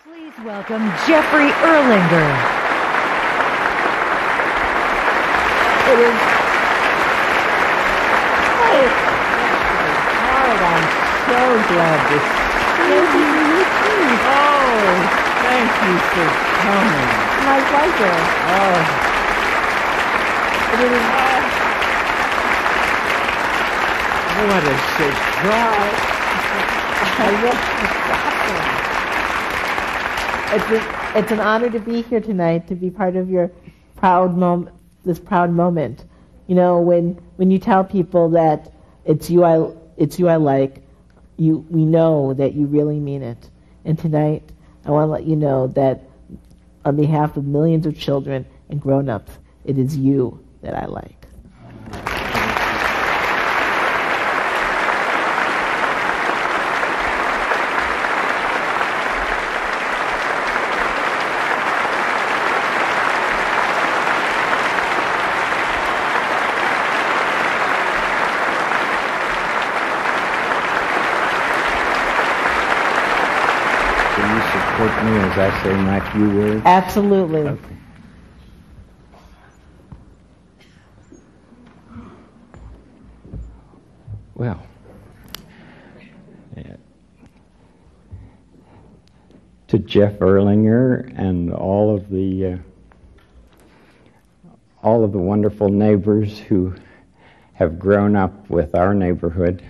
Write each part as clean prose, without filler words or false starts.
Please welcome Jeffrey Erlanger. It is quite hard. I'm so glad to see you. Oh, thank you for coming. My pleasure. Oh, It is, what a surprise. it's an honor to be here tonight, to be part of your proud this proud moment. You know, when you tell people that it's you I like, we know that you really mean it. And tonight, I want to let you know that on behalf of millions of children and grown-ups, it is you that I like. Will you support me as I say my few words? Absolutely. Okay. Well, to Jeff Erlanger and all of the wonderful neighbors who have grown up with our neighborhood,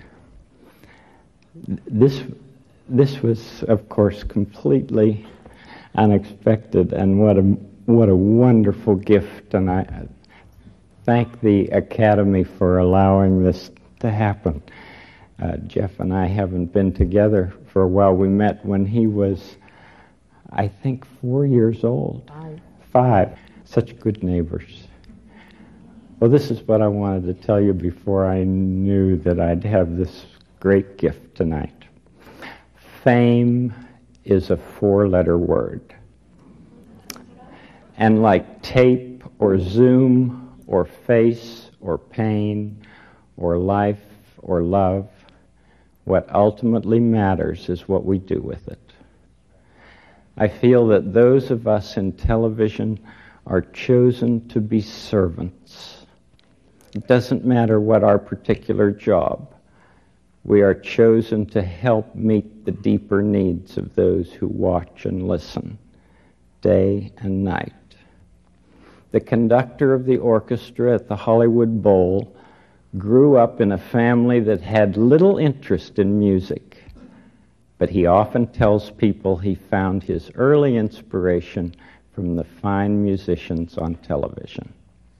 this was, of course, completely unexpected, and what a wonderful gift, and I thank the Academy for allowing this to happen. Jeff and I haven't been together for a while. We met when he was, I think, 4 years old. Five. Such good neighbors. Well, this is what I wanted to tell you before I knew that I'd have this great gift tonight. Fame is a 4-letter word. And like tape or Zoom or face or pain or life or love, what ultimately matters is what we do with it. I feel that those of us in television are chosen to be servants. It doesn't matter what our particular job. We are chosen to help meet the deeper needs of those who watch and listen, day and night. The conductor of the orchestra at the Hollywood Bowl grew up in a family that had little interest in music, but he often tells people he found his early inspiration from the fine musicians on television.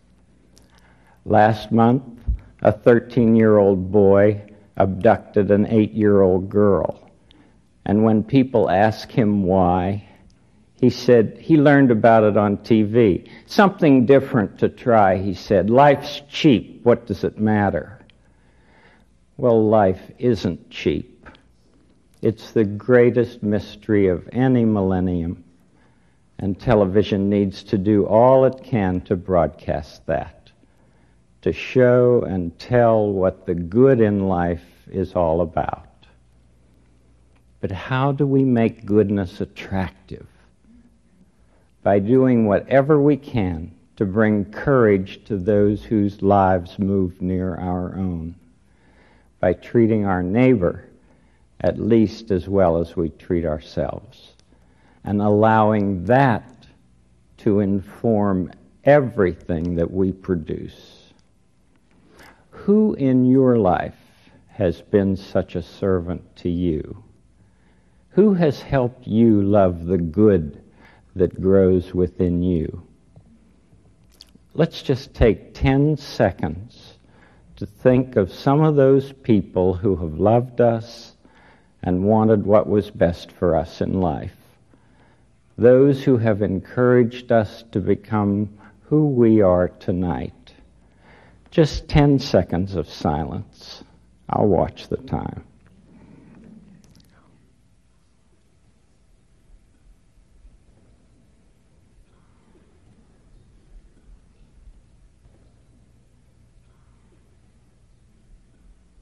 Last month, a 13-year-old boy abducted an 8-year-old girl, and when people ask him why, he said he learned about it on TV. Something different to try, he said. Life's cheap. What does it matter? Well, life isn't cheap. It's the greatest mystery of any millennium, and television needs to do all it can to broadcast that, to show and tell what the good in life is all about. But how do we make goodness attractive? By doing whatever we can to bring courage to those whose lives move near our own, by treating our neighbor at least as well as we treat ourselves, and allowing that to inform everything that we produce. Who in your life has been such a servant to you? Who has helped you love the good that grows within you? Let's just take 10 seconds to think of some of those people who have loved us and wanted what was best for us in life. Those who have encouraged us to become who we are tonight. Just 10 seconds of silence. I'll watch the time.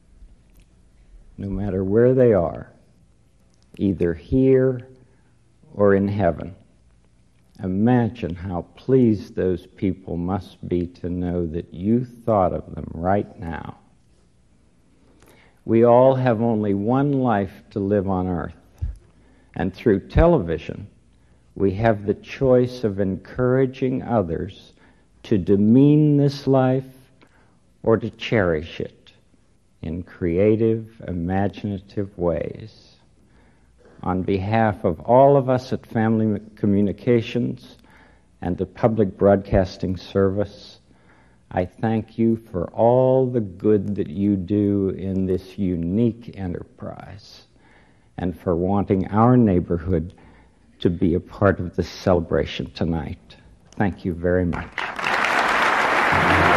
No matter where they are, either here or in heaven. Imagine how pleased those people must be to know that you thought of them right now. We all have only one life to live on earth, and through television, we have the choice of encouraging others to demean this life or to cherish it in creative, imaginative ways. On behalf of all of us at Family Communications and the Public Broadcasting Service, I thank you for all the good that you do in this unique enterprise and for wanting our neighborhood to be a part of this celebration tonight. Thank you very much.